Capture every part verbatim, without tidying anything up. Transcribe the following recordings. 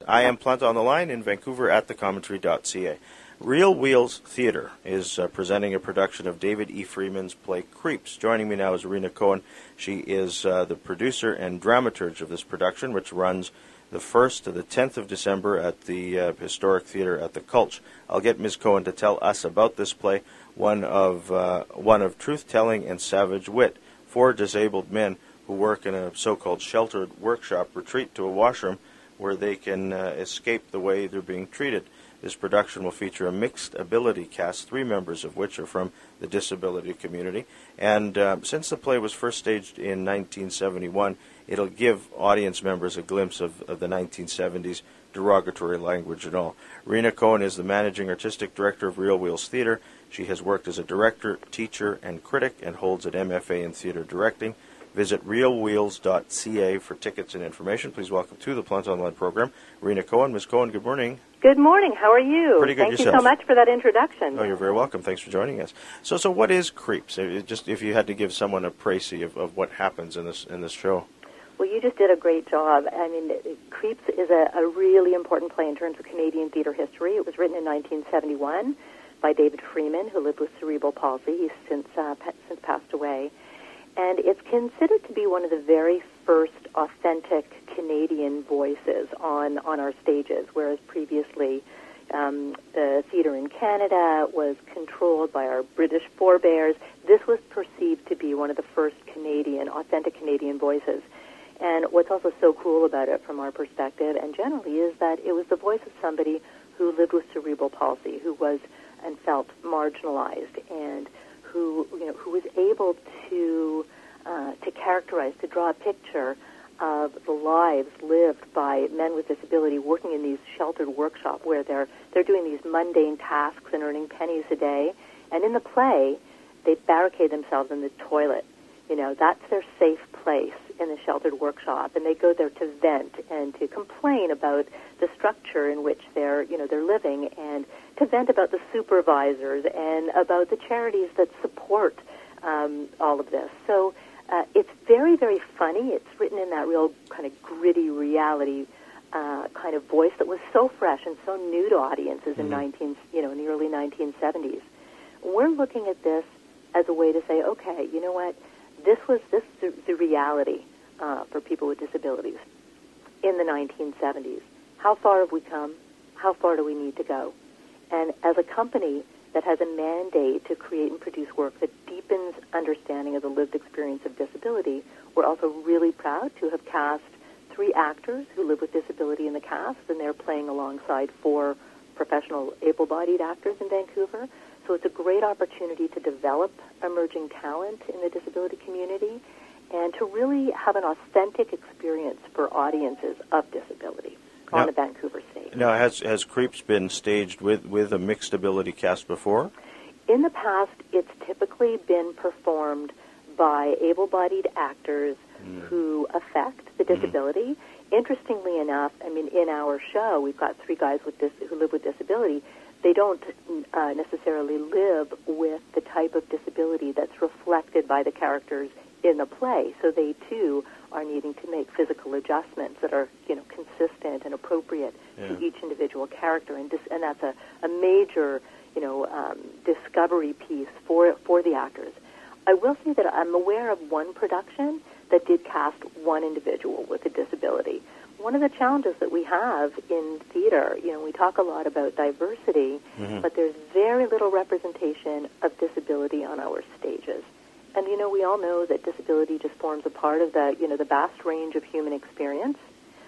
I am Planta on the line in Vancouver at the commentary dot c a. Real Wheels Theatre is uh, presenting a production of David E. Freeman's play Creeps. Joining me now is Rena Cohen. She is uh, the producer and dramaturge of this production, which runs the first to the tenth of December at the uh, Historic Theatre at the Cultch. I'll get Miz Cohen to tell us about this play, one of uh, one of truth-telling and savage wit. Four disabled men who work in a so-called sheltered workshop retreat to a washroom where they can uh, escape the way they're being treated. This production will feature a mixed ability cast, three members of which are from the disability community. And uh, since the play was first staged in nineteen seventy-one, it'll give audience members a glimpse of, of the nineteen seventies derogatory language and all. Rena Cohen is the managing artistic director of Real Wheels Theatre. She has worked as a director, teacher, and critic and holds an M F A in theatre directing. Visit real wheels dot c a for tickets and information. Please welcome to the Planta Online program, Rena Cohen. Miz Cohen, good morning. Good morning. How are you? Pretty good. Thank yourself. you so much for that introduction. Oh, you're very welcome. Thanks for joining us. So, so what is Creeps? It just if you had to give someone a précis of, of what happens in this in this show. Well, you just did a great job. I mean, Creeps is a, a really important play in terms of Canadian theatre history. It was written in nineteen seventy-one by David Freeman, who lived with cerebral palsy. He's since uh, pa- since passed away. And it's considered to be one of the very first authentic Canadian voices on, on our stages, whereas previously um, the theatre in Canada was controlled by our British forebears. This was perceived to be one of the first Canadian, authentic Canadian voices. And what's also so cool about it from our perspective, and generally, is that it was the voice of somebody who lived with cerebral palsy, who was and felt marginalized, and who, you know, who was able to uh, to characterize, to draw a picture of the lives lived by men with disability working in these sheltered workshops where they're they're doing these mundane tasks and earning pennies a day. And in the play, they barricade themselves in the toilet. You know, that's their safe place in the sheltered workshop, and they go there to vent and to complain about the structure in which they're, you know, they're living, and to vent about the supervisors and about the charities that support um, all of this. So uh, it's very, very funny. It's written in that real kind of gritty reality uh, kind of voice that was so fresh and so new to audiences mm-hmm. in nineteen, you know, in the early nineteen seventies. We're looking at this as a way to say, okay, you know what? This was this the, the reality uh, for people with disabilities in the nineteen seventies. How far have we come? How far do we need to go? And as a company that has a mandate to create and produce work that deepens understanding of the lived experience of disability, we're also really proud to have cast three actors who live with disability in the cast, and they're playing alongside four professional able-bodied actors in Vancouver. So it's a great opportunity to develop emerging talent in the disability community and to really have an authentic experience for audiences of disability now, on a Vancouver stage. Now, has has Creeps been staged with, with a mixed ability cast before? In the past, it's typically been performed by able-bodied actors mm. who affect the disability. Mm-hmm. Interestingly enough, I mean, in our show, we've got three guys with dis- who live with disability. They don't uh, necessarily live with the type of disability that's reflected by the characters in the play. So they, too, are needing to make physical adjustments that are, you know, consistent and appropriate yeah. to each individual character. And, dis- and that's a, a major, you know, um, discovery piece for for the actors. I will say that I'm aware of one production that did cast one individual with a disability. One of the challenges that we have in theater, you know, we talk a lot about diversity, mm-hmm. but there's very little representation of disability on our stages. And, you know, we all know that disability just forms a part of the, you know, the vast range of human experience,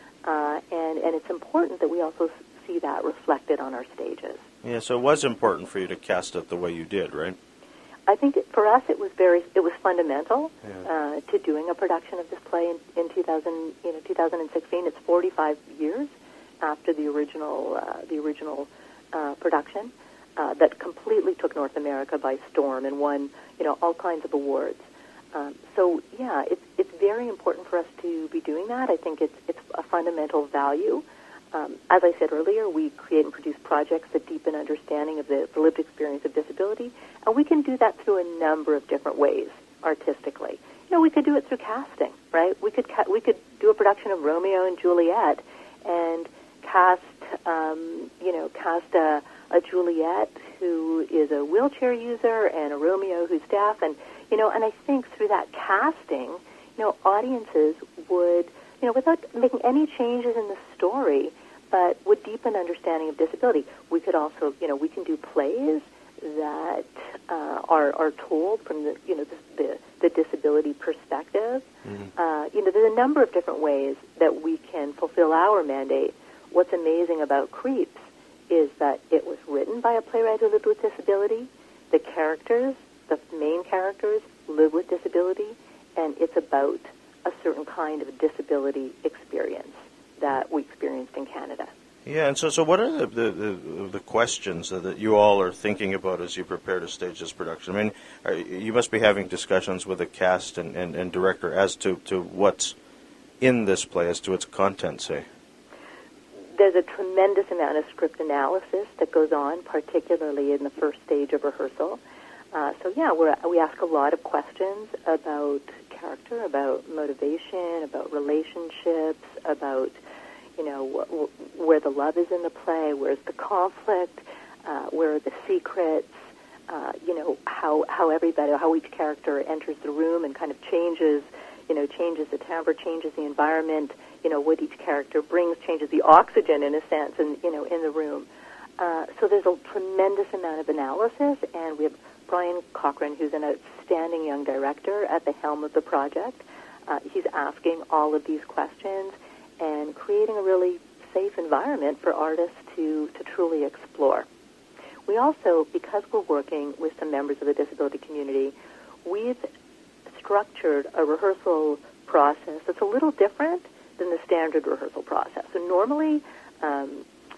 uh, and, and it's important that we also see that reflected on our stages. Yeah, so it was important for you to cast it the way you did, right? I think it, for us it was very it was fundamental yeah. uh, to doing a production of this play in, in two thousand you know two thousand sixteen. It's forty-five years after the original uh, the original uh, production uh, that completely took North America by storm and won you know all kinds of awards. Um, so yeah, it's it's very important for us to be doing that. I think it's it's a fundamental value. Um, as I said earlier, we create and produce projects that deepen understanding of the, the lived experience of disability, and we can do that through a number of different ways artistically. You know, we could do it through casting, right? We could ca- we could do a production of Romeo and Juliet and cast, um, you know, cast a, a Juliet who is a wheelchair user and a Romeo who's deaf, and you know, and I think through that casting, you know, audiences would, you know, without making any changes in the story, but would deepen understanding of disability. We could also, you know, we can do plays that uh, are are told from the, you know, the the, the disability perspective. Mm-hmm. Uh, you know, there's a number of different ways that we can fulfill our mandate. What's amazing about Creeps is that it was written by a playwright who lived with disability. The characters, the main characters, live with disability, and it's about a certain kind of disability experience that we experienced in Canada. Yeah, and so so what are the the, the, the questions that you all are thinking about as you prepare to stage this production? I mean, are, you must be having discussions with the cast and, and, and director as to, to what's in this play, as to its content, say. There's a tremendous amount of script analysis that goes on, particularly in the first stage of rehearsal. Uh, so, yeah, we're, we ask a lot of questions about character, about motivation, about relationships, about, you know, wh- where the love is in the play, where's the conflict, uh, where are the secrets, uh, you know, how, how everybody, how each character enters the room and kind of changes, you know, changes the timbre, changes the environment, you know, what each character brings, changes the oxygen, in a sense, and, you know, in the room. Uh, so there's a tremendous amount of analysis, and we have Brian Cochran, who's an outstanding young director at the helm of the project. Uh, he's asking all of these questions and creating a really safe environment for artists to, to truly explore. We also, because we're working with some members of the disability community, we've structured a rehearsal process that's a little different than the standard rehearsal process. So normally, um,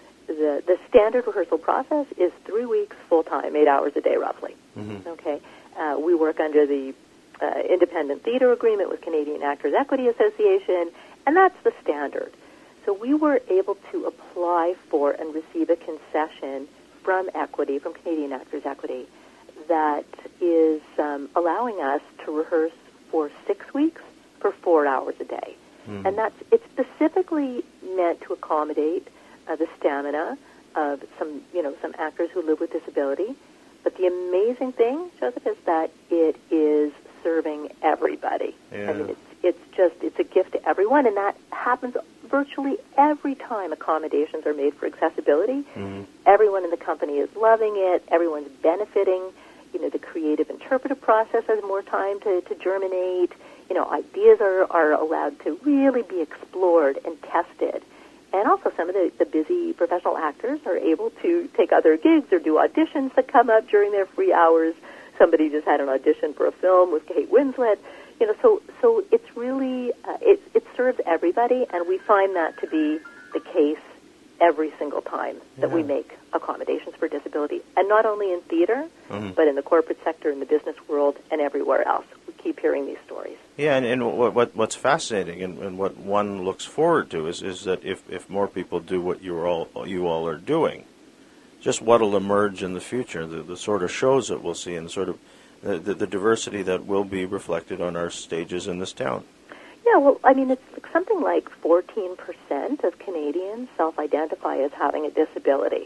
the the standard rehearsal process is three weeks full-time, eight hours a day roughly. Mm-hmm. Okay, uh, we work under the uh, Independent Theatre Agreement with Canadian Actors Equity Association, and that's the standard. So we were able to apply for and receive a concession from Equity, from Canadian Actors Equity, that is um, allowing us to rehearse for six weeks for four hours a day. Mm-hmm. And that's it's specifically meant to accommodate uh, the stamina of some, you know, some actors who live with disability. But the amazing thing, Joseph, is that it is serving everybody. Yeah. I mean, it's it's just it's a gift to everyone, and that happens virtually every time accommodations are made for accessibility. Mm-hmm. Everyone in the company is loving it. Everyone's benefiting. You know, the creative interpretive process has more time to, to germinate. You know, ideas are, are allowed to really be explored and tested. And also some of the, the busy professional actors are able to take other gigs or do auditions that come up during their free hours. Somebody just had an audition for a film with Kate Winslet. You know, so so it's really, uh, it, it serves everybody, and we find that to be the case every single time that yeah. we make accommodations for disability. And not only in theater, mm-hmm. but in the corporate sector, in the business world, and everywhere else. We keep hearing these stories. Yeah, and, and what, what what's fascinating and, and what one looks forward to is, is that if, if more people do what you all you all are doing, just what will emerge in the future, the, the sort of shows that we'll see and sort of the, the, the diversity that will be reflected on our stages in this town. Yeah, well, I mean, it's something like fourteen percent of Canadians self-identify as having a disability.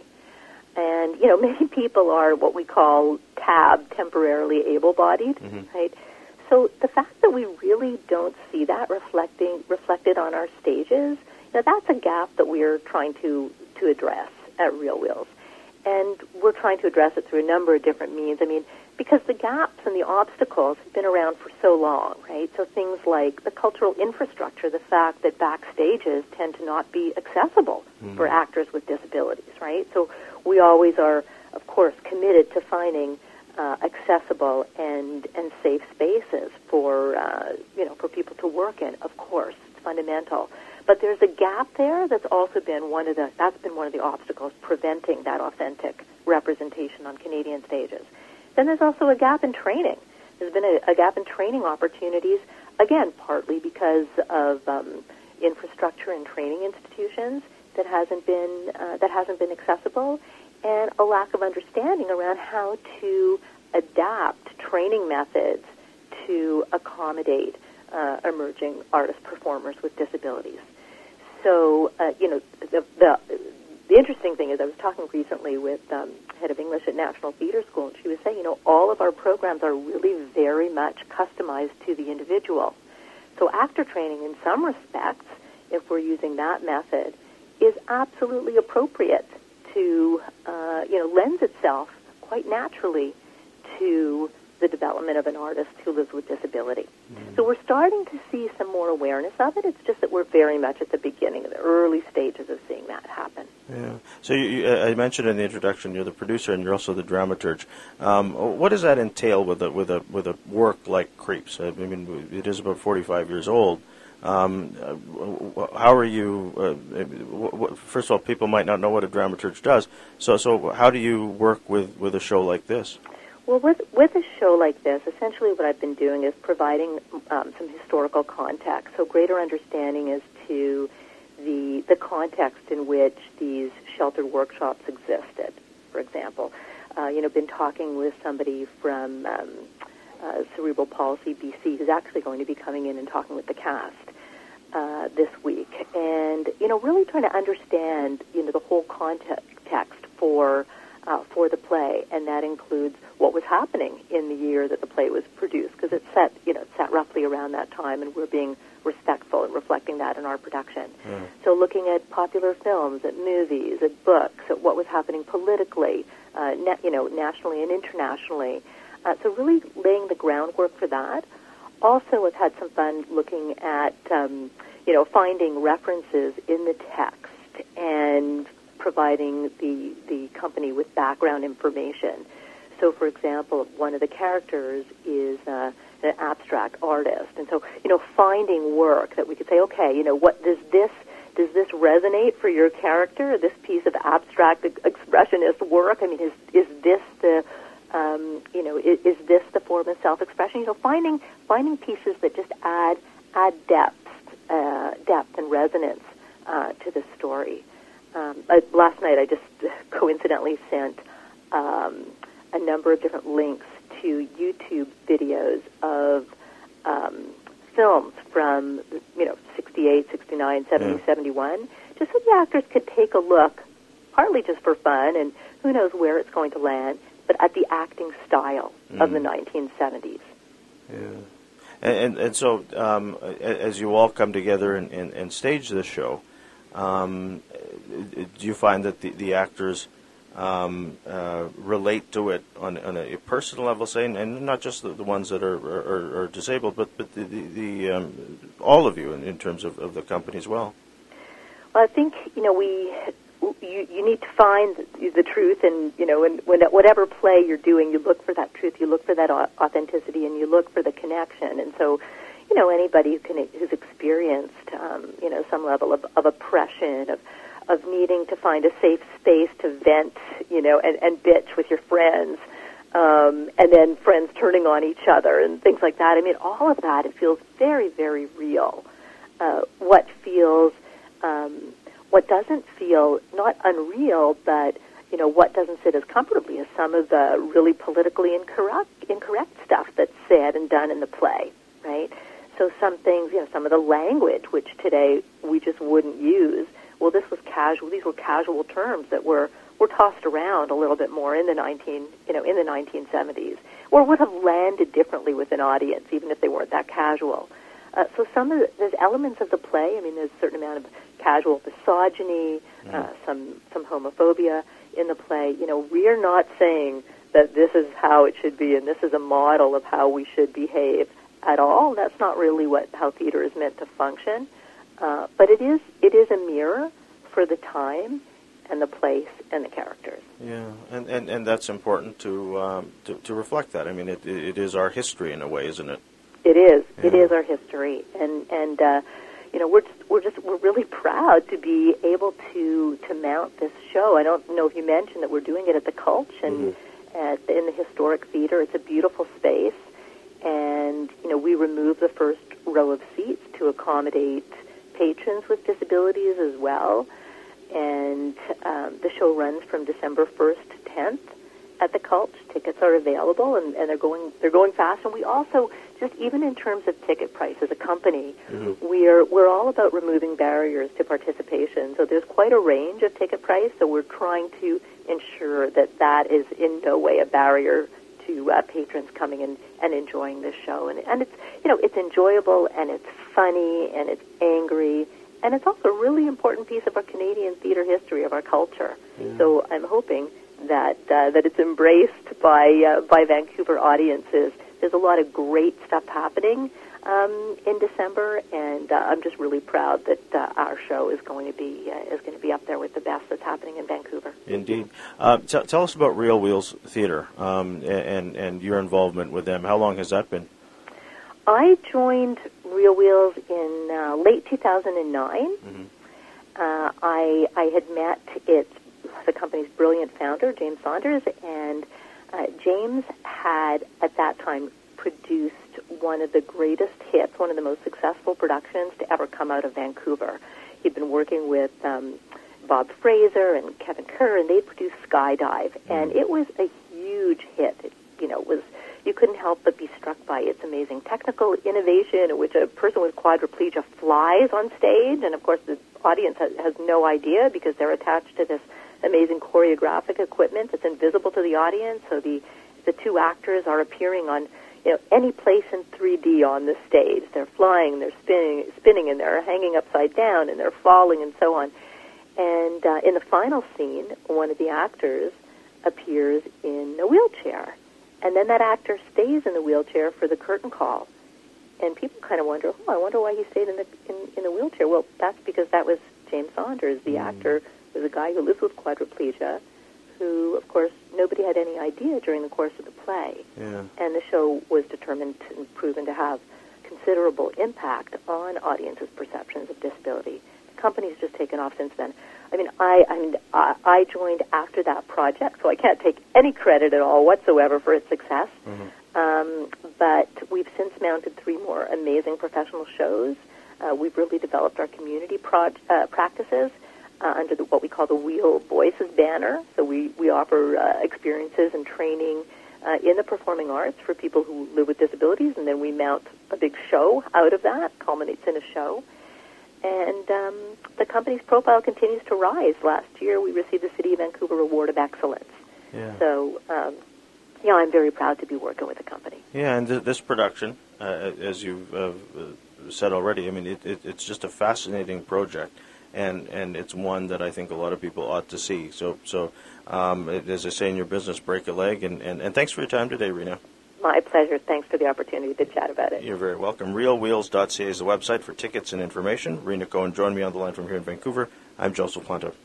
And, you know, many people are what we call T A B, temporarily able-bodied, mm-hmm. right? So the fact that we really don't see that reflecting reflected on our stages, you know, that's a gap that we're trying to, to address at Real Wheels. And we're trying to address it through a number of different means. I mean, because the gaps and the obstacles have been around for so long, right? So things like the cultural infrastructure, the fact that backstages tend to not be accessible mm. for actors with disabilities, right? So we always are, of course, committed to finding uh, accessible and, and safe spaces for, uh, you know, for people to work in, of course. It's fundamental. But there's a gap there that's also been one of the, that's been one of the obstacles preventing that authentic representation on Canadian stages. Then there's also a gap in training. There's been a, a gap in training opportunities, again, partly because of um, infrastructure and training institutions that hasn't been uh, that hasn't been accessible, and a lack of understanding around how to adapt training methods to accommodate uh, emerging artist performers with disabilities. so, uh, you know, the, the the interesting thing is I was talking recently with um, head of English at National Theatre School, and she was saying, you know, all of our programs are really very much customized to the individual. So actor training, in some respects, if we're using that method, is absolutely appropriate to, uh, you know, lends itself quite naturally to the development of an artist who lives with disability. Mm. So we're starting to see some more awareness of it. It's just that we're very much at the beginning, the early stages of seeing that happen. Yeah. So you, you, I mentioned in the introduction you're the producer and you're also the dramaturge. Um, what does that entail with a with a with a work like Creeps? I mean, it is about forty-five years old. Um, how are you? Uh, first of all, people might not know what a dramaturge does. So, so how do you work with, with a show like this? Well, with with a show like this, essentially what I've been doing is providing um, some historical context, so greater understanding as to the the context in which these sheltered workshops existed. For example, uh, you know, been talking with somebody from um, uh, Cerebral Palsy B C who's actually going to be coming in and talking with the cast uh, this week, and you know, really trying to understand you know the whole context for. Uh, for the play, and that includes what was happening in the year that the play was produced, because it's set, you know, it's set roughly around that time, and we're being respectful and reflecting that in our production. Mm. So looking at popular films, at movies, at books, at what was happening politically, uh, na- you know, nationally and internationally. Uh, so really laying the groundwork for that. Also, I've had some fun looking at, um, you know, finding references in the text and providing the, the company with background information. So, for example, one of the characters is uh, an abstract artist, and so you know, finding work that we could say, okay, you know, what does this does this resonate for your character? This piece of abstract expressionist work. I mean, is is this the um, you know is, is this the form of self-expression? You know, finding finding pieces that just add add depth uh, depth and resonance uh, to the story. Um, uh, last night I just coincidentally sent um, a number of different links to YouTube videos of um, films from, you know, sixty-eight, sixty-nine, seventy, yeah. seventy-one, just so the actors could take a look, partly just for fun, and who knows where it's going to land, but at the acting style mm. of the nineteen seventies. Yeah. And, and, and so um, as you all come together and, and, and stage this show, Um, do you find that the, the actors um, uh, relate to it on, on a personal level, say, and, and not just the, the ones that are, are, are disabled, but, but the, the, the um, all of you in, in terms of, of the company as well? Well, I think, you know, we you, you need to find the truth, and, you know, and when, whatever play you're doing, you look for that truth, you look for that authenticity, and you look for the connection. And so, you know, anybody who can, who's experienced, um, you know, some level of, of oppression, of of needing to find a safe space to vent, you know, and, and bitch with your friends, um, and then friends turning on each other and things like that. I mean, all of that, it feels very, very real. Uh, what feels, um, what doesn't feel not unreal, but, you know, what doesn't sit as comfortably as some of the really politically incorrect, incorrect stuff that's said and done in the play, right? So some things, you know, some of the language, which today we just wouldn't use, well, this was casual. These were casual terms that were, were tossed around a little bit more in the nineteen, you know, in the nineteen seventies, or would have landed differently with an audience, even if they weren't that casual. Uh, so some of the, there's elements of the play. I mean, there's a certain amount of casual misogyny, mm. uh, some some homophobia in the play. You know, we're not saying that this is how it should be and this is a model of how we should behave at all. That's not really what how theater is meant to function. Uh, but it is it is a mirror for the time and the place and the characters. Yeah, and, and, and that's important to, um, to to reflect that. I mean, it it is our history in a way, isn't it? It is. Yeah. It is our history, and and uh, you know we're just, we're just we're really proud to be able to to mount this show. I don't know if you mentioned that we're doing it at the Cultch and mm-hmm. at, in the historic theater. It's a beautiful space, and you know we remove the first row of seats to accommodate patrons with disabilities as well. And um, the show runs from December first to tenth, at the Cultch. Tickets are available, and, and they're going they're going fast. And we also, just even in terms of ticket price, as a company, mm-hmm. we're we're all about removing barriers to participation. So there's quite a range of ticket price. So we're trying to ensure that that is in no way a barrier to uh, patrons coming in and enjoying this show. And and it's you know it's enjoyable, and it's funny, and it's angry, and it's also a really important piece of our Canadian theater history, of our culture. Yeah. So I'm hoping that uh, that it's embraced by uh, by Vancouver audiences. There's a lot of great stuff happening um, in December, and uh, I'm just really proud that uh, our show is going to be uh, is going to be up there with the best that's happening in Vancouver. Indeed. Uh, t- tell us about Real Wheels Theatre um, and and your involvement with them. How long has that been? I joined Real Wheels in uh, late two thousand nine. Mm-hmm. Uh, I I had met its the company's brilliant founder, James Saunders, and uh, James had, at that time, produced one of the greatest hits, one of the most successful productions to ever come out of Vancouver. He'd been working with um, Bob Fraser and Kevin Kerr, and they'd produced Skydive, and it was a huge hit. It, you know, it was you couldn't help but be struck by its amazing technical innovation, in which a person with quadriplegia flies on stage, and of course the audience has, has no idea because they're attached to this amazing choreographic equipment that's invisible to the audience. So the the two actors are appearing on you know any place in three D on the stage. They're flying, they're spinning, spinning, and they're hanging upside down, and they're falling, and so on. And uh, in the final scene, one of the actors appears in a wheelchair, and then that actor stays in the wheelchair for the curtain call. And people kind of wonder, oh, I wonder why he stayed in the in, in the wheelchair. Well, that's because that was James Saunders, the mm. actor. Was a guy who lives with quadriplegia, who, of course, nobody had any idea during the course of the play. Yeah. And the show was determined and proven to have considerable impact on audiences' perceptions of disability. The company's just taken off since then. I mean, I, I mean, I, I joined after that project, so I can't take any credit at all whatsoever for its success. Mm-hmm. Um, but we've since mounted three more amazing professional shows. Uh, we've really developed our community proj- uh, practices. Uh, under the, what we call the Wheel Voices banner. So we, we offer uh, experiences and training uh, in the performing arts for people who live with disabilities, and then we mount a big show out of that, culminates in a show. And um, the company's profile continues to rise. Last year we received the City of Vancouver Award of Excellence. Yeah. So, um, you know, I'm very proud to be working with the company. Yeah, and th- this production, uh, as you've uh, said already, I mean, it, it, it's just a fascinating project. And, and it's one that I think a lot of people ought to see. So, so um, as I say in your business, break a leg. And, and, and thanks for your time today, Rena. My pleasure. Thanks for the opportunity to chat about it. You're very welcome. real wheels dot c a is the website for tickets and information. Rena Cohen joined me on the line from here in Vancouver. I'm Joseph Planta.